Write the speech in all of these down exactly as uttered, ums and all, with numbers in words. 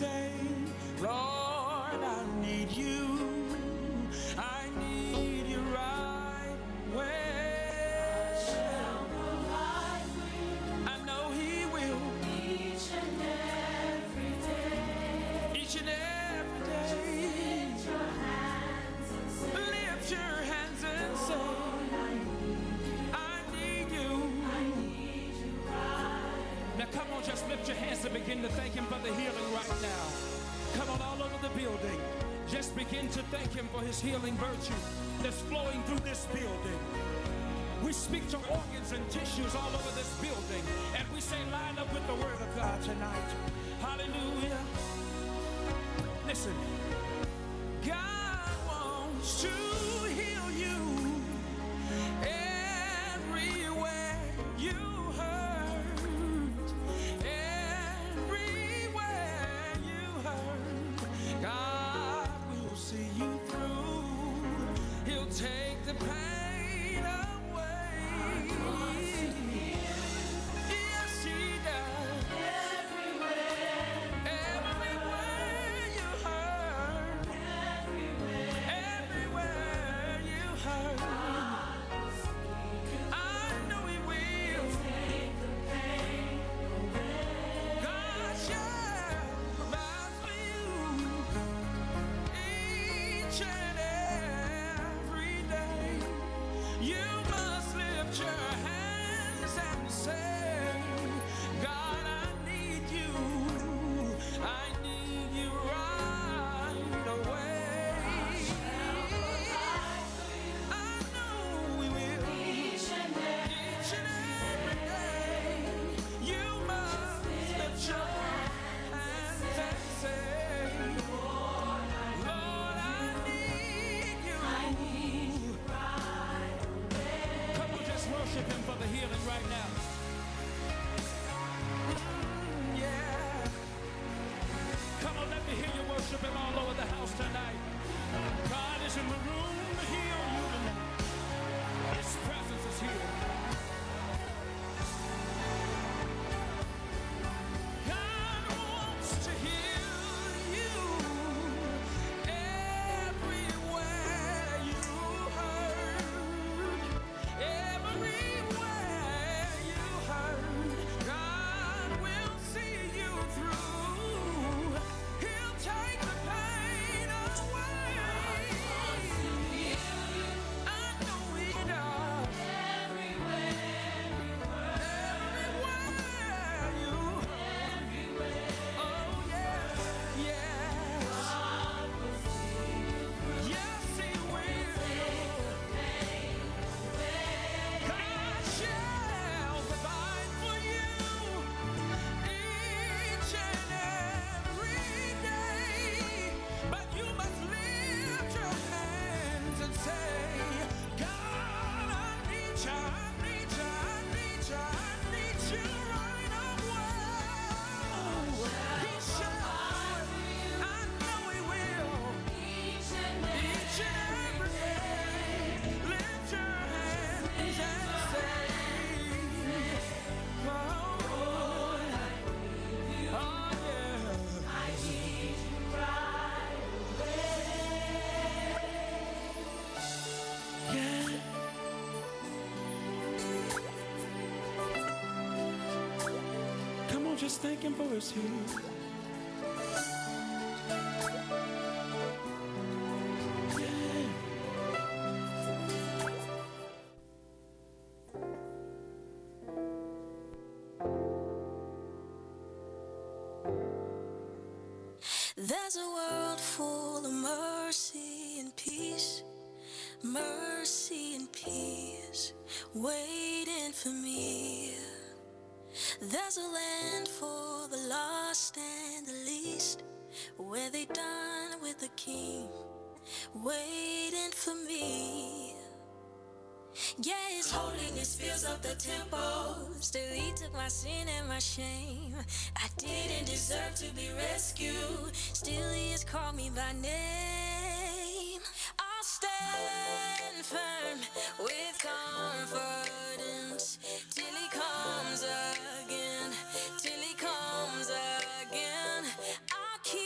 say, Lord, I need you. I need you right where. Shall provide for you. I know He will. Each and every day. Each and every day. Lift your hands and say, Lift your hands and say, Lord, I need you. I need you. I need you right. Now come on, just lift your hands and begin to thank Him for the healing right now. Come on, all over the building. Just begin to thank Him for His healing virtue that's flowing through this building. We speak to organs and tissues all over this building, and we say, line up with the Word of God tonight. Hallelujah. Listen, God wants to heal you everywhere you hurt, everywhere you hurt. God will see you through. He'll take the pain away. Yes, He does. Everywhere, Everywhere you hurt, everywhere. everywhere you hurt, I know He will. Take the pain away. God shall provide for you each and every day. You must lift your hands and say, God, I need you. I need you right away. I know we will. Each and every Each and every day, you must lift your hands and say, Lord, I need you. I need you right away. Come on, just worship Him for the healing right now. Mm, yeah. Come on, let me hear you worship Him all over the house tonight. God is in the room to heal you tonight. His presence is here. God wants to heal you everywhere you hurt, everywhere you hurt. God will see you through. He'll take the pain away. I know He does. Everywhere, Everywhere you everywhere. oh yes, yes, God will see you through. yes He will. Take the pain away. God shall provide for you each and every day, but you must lift your hands and say, God, I need you, I need you, I need you, I need you right away. He shall, I know He will. Each and Each and every day, lift your hands and say, oh, oh yeah. I need you right away. Yeah. Come on, just thank Him for His healing. Yeah. There's a world full of mercy and peace, mercy and peace, waiting for me. There's a land for the lost and the least, where they dine with the King, waiting for me. Yeah, His holiness fills up the temple. Still He took my sin and my shame. I didn't deserve to be rescued. Still He has called me by name. I'll stand firm with confidence till He comes again, till He comes again. I'll keep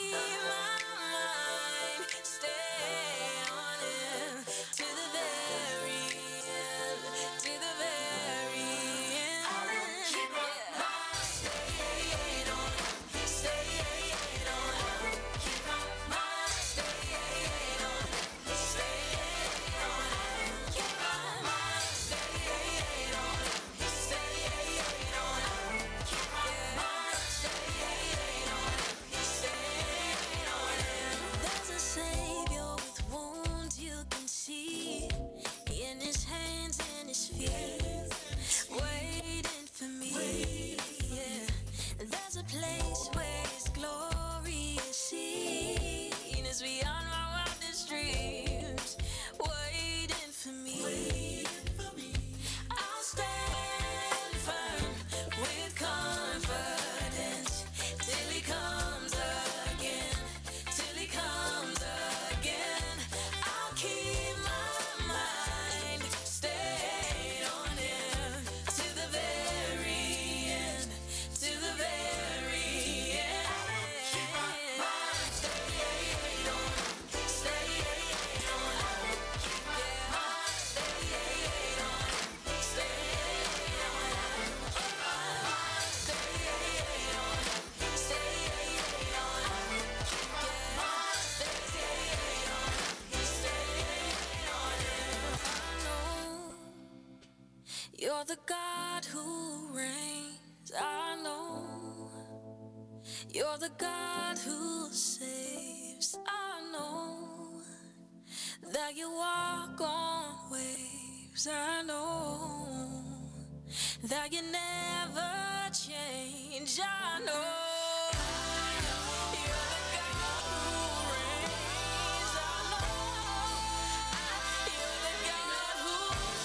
You're the God who reigns, I know. You're the God who saves, I know. That you walk on waves, I know. That you never change, I know. You're the God who reigns, I know. You're the God who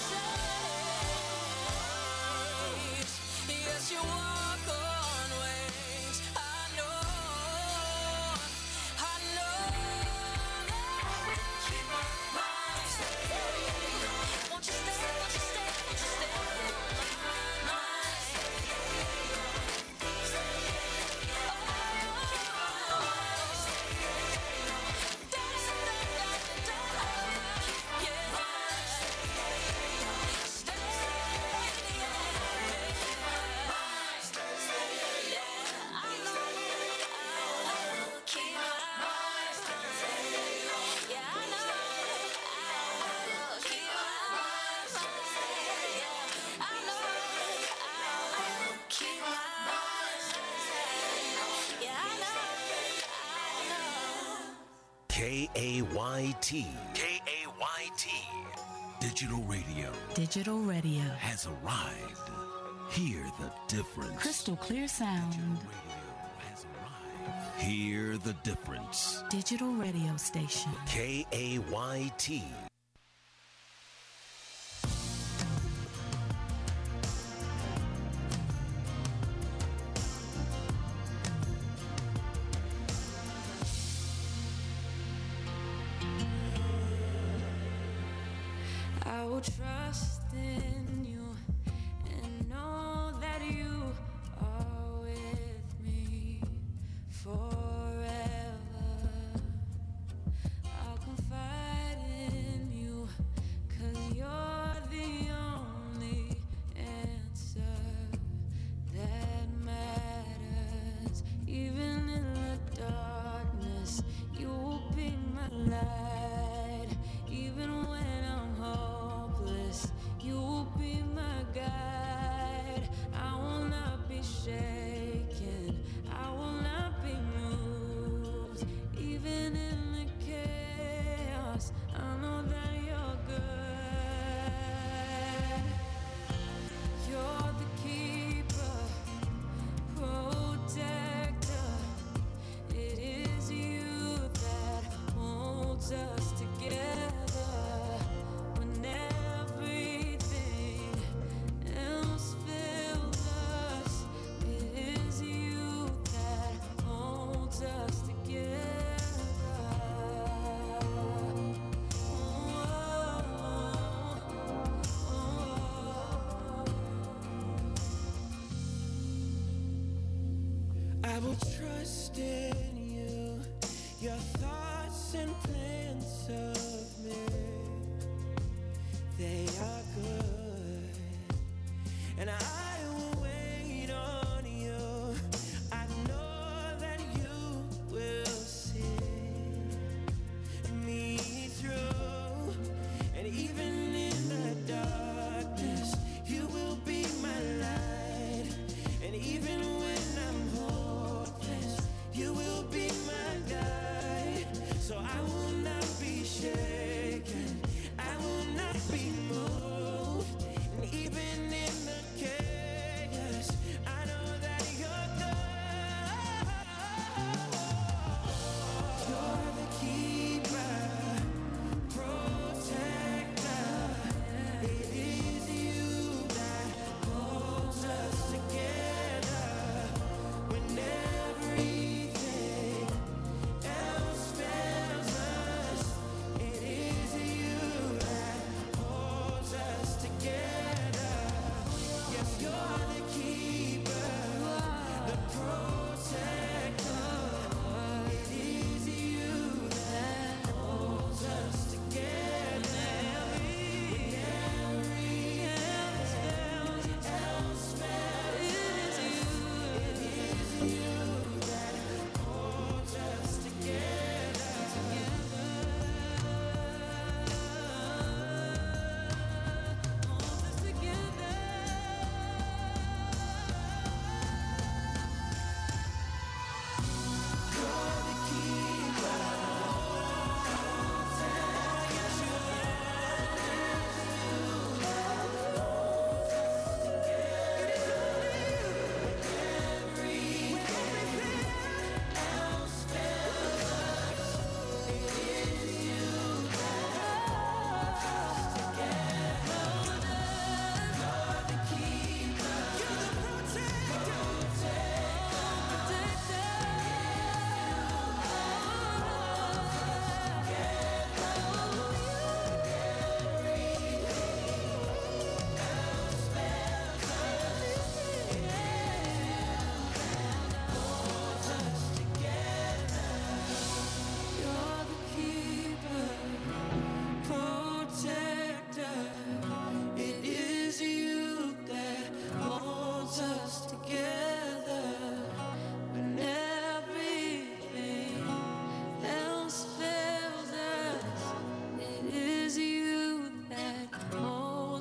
saves. Yes, you walk on waves, I know. I know that keep my mind steady. Won't you stay, won't you stay, won't you stay on my mind? K A Y T. K A Y T. Digital radio. Digital radio. Has arrived. Hear the difference. Crystal clear sound. Digital radio has arrived. Hear the difference. Digital radio station. K A Y T. I will trust in you and know that you are with me forever. I'll confide in you, 'cause you're the only answer that matters. Even in the darkness, you will be my light. Even when I'm hopeless, you will be my guide. I will not be shaken, I will not be moved. Even in the chaos, I know that you're good. You're the keeper, protector. It is you that holds us together when everything else fails us. It is you that holds us together. Oh, oh, oh. I will trust in you, your thoughts and plans of me, they are good, and I will wait on you. I know that you will see me through, and even in the darkness, you will be my light, and even when I'm hopeless, you will be my guide. So I will not be shaken, I will not be moved, and even in the chaos,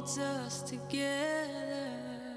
holds us together.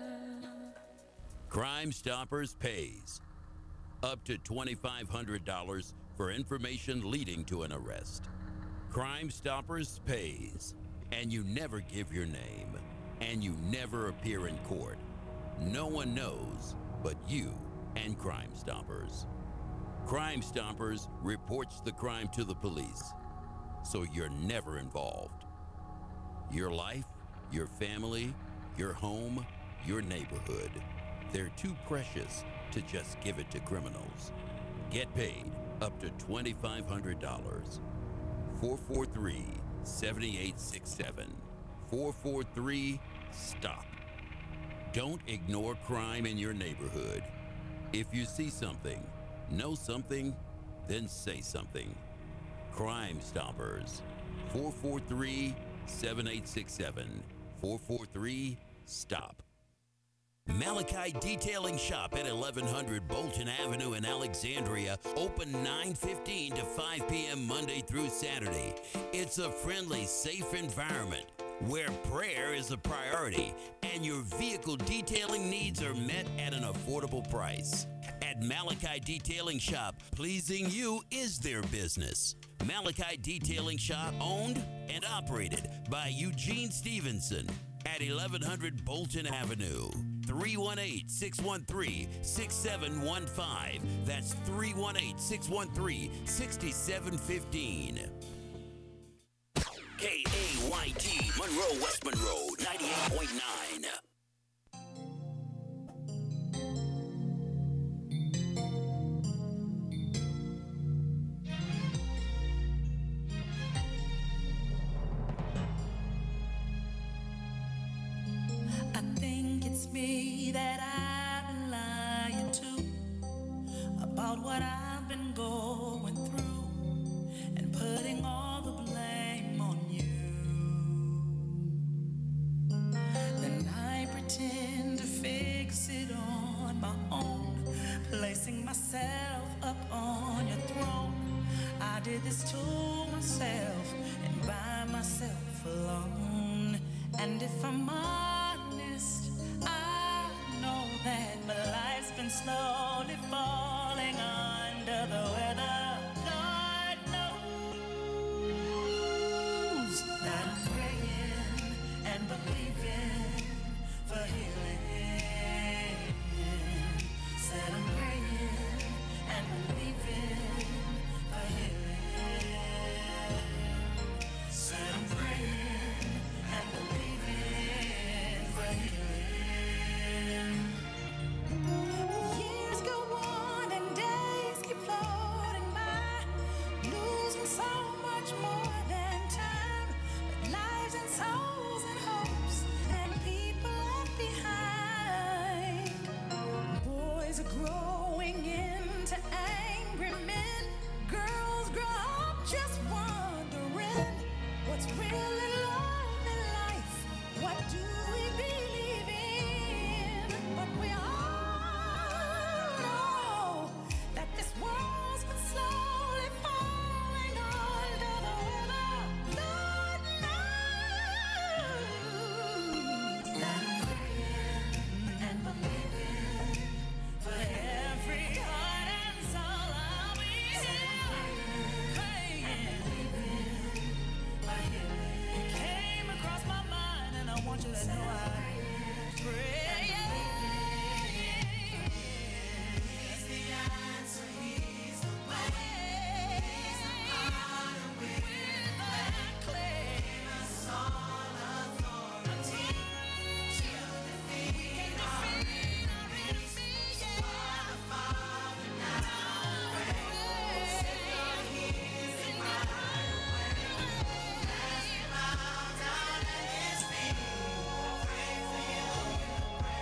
Crime Stoppers pays up to twenty-five hundred dollars for information leading to an arrest. Crime Stoppers pays, and you never give your name, and you never appear in court. No one knows but you and Crime Stoppers. Crime Stoppers reports the crime to the police, so you're never involved. Your life, your family, your home, your neighborhood, they're too precious to just give it to criminals. Get paid up to twenty-five hundred dollars. four four three, seven eight six seven. four four three, STOP. Don't ignore crime in your neighborhood. If you see something, know something, then say something. Crime Stoppers. four four three, seven eight six seven. four four three, STOP. Malachi Detailing Shop at eleven hundred Bolton Avenue in Alexandria, open nine fifteen to five p.m. Monday through Saturday. It's a friendly, safe environment where prayer is a priority and your vehicle detailing needs are met at an affordable price. At Malachi Detailing Shop, pleasing you is their business. Malachi Detailing Shop, owned and operated by Eugene Stevenson at eleven hundred Bolton Avenue. three one eight, six one three, six seven one five. That's three one eight, six one three, six seven one five. K A Y T, Monroe, West Monroe, ninety-eight point nine. I think it's me that I've been lying to about what I've been going through and putting all the blame on you. Then I pretend to fix it on my own, placing myself up on your throne. I did this to myself and by myself alone. And if I'm honest, I know that my life's been slowly falling under the weather. Lord knows that I'm praying and believing for healing. Said I'm praying and believing for healing. Said I'm praying and believing for healing. Years go on and days keep floating by, losing so much more than time, but lives and souls and hopes and people left behind. Boys are growing into angry men, girls grow up just wondering what's really love in life. What do we believe in? But we all know that this world's been slowly falling under the weather. Lord knows that I'm praying and believing for every heart and soul. I'll be here praying. It came across my mind, and I want you to know I pray. He's the answer, he's the way. He's the potter with that clay. Give us all authority to defeat our enemies. What the Father now prays. Send your healing right away. As we bow down at his feet, pray for you, pray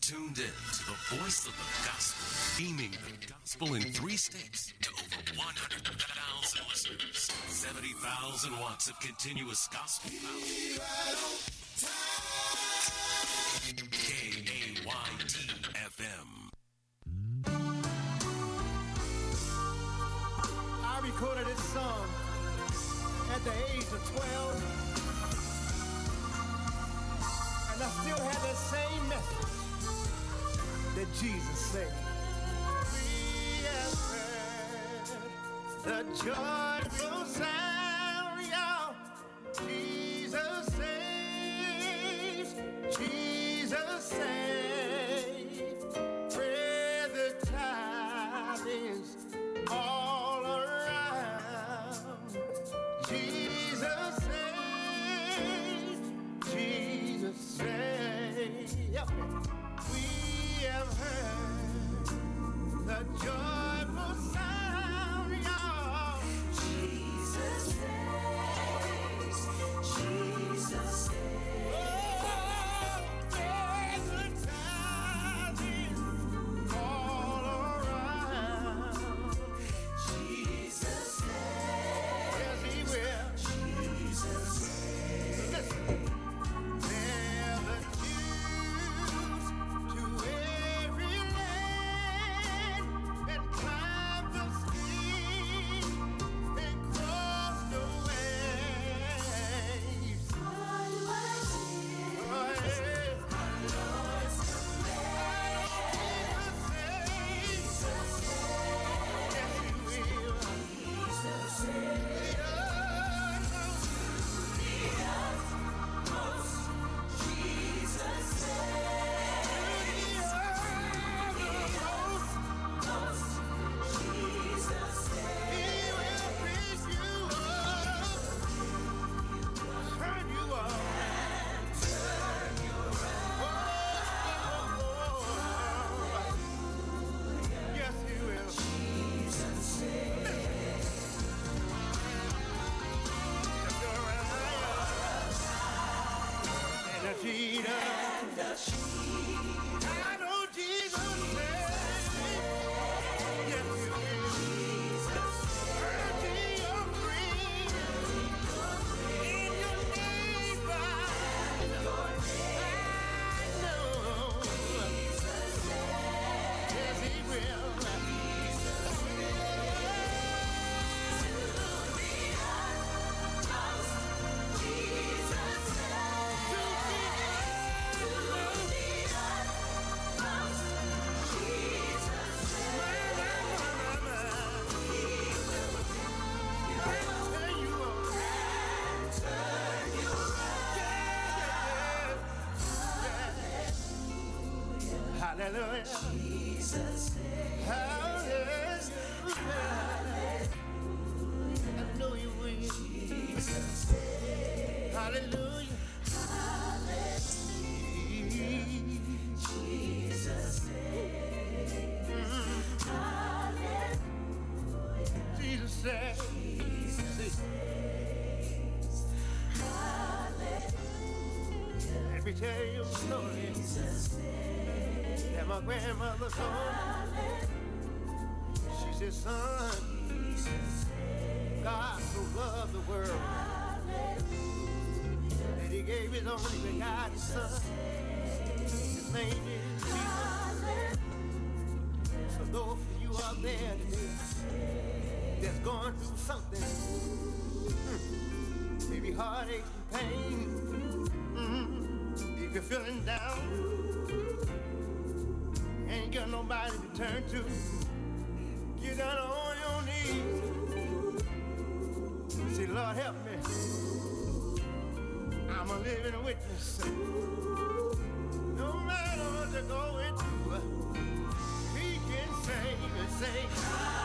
tuned in to the voice of the gospel, beaming the gospel in three states to over one hundred thousand listeners. seventy thousand watts of continuous gospel power. K A Y T F M. I recorded this song at the age of twelve, and I still have that same message that Jesus said. We have heard the joyful sound, y'all. Jesus saves, Jesus saves. Spread the tidings all around. Jesus saves, Jesus saves. Yep. We have heard the joyful sound, y'all. Jesus saves, Jesus saves. Oh, there's the tidings all around. Jesus saves. Yes, he will. Jesus saves. Listen. They're the Jews to every land and climbed the steep and crossed the waves. Oh, yeah. Jesus saves. Yes, he will. Jesus saves. I know Jesus saves. Yes, he will. Hurting your friend in your neighbor. I know. Yes, he will. Hallelujah. Jesus hallelujah. I know you will. Jesus hallelujah. Jesus Jesus said. Let me tell you a story that my grandmother told. She said, son, God so loved the world that he gave his only begotten son. His name is Jesus. So those of you out there today that's going through something, mm, maybe heartache and pain, mm, if you're feeling down, ain't got nobody to turn to, get down on your knees. Say, Lord, help me. I'm a living witness. No matter what you're going through, he can save and say,